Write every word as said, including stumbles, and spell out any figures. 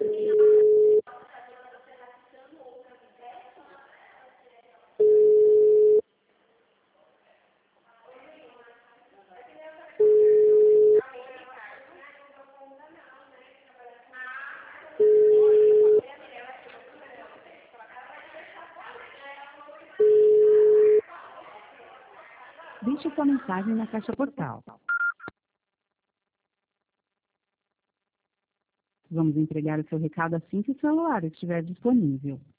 Deixe sua mensagem na caixa postal. Vamos entregar o seu recado assim que o celular estiver disponível.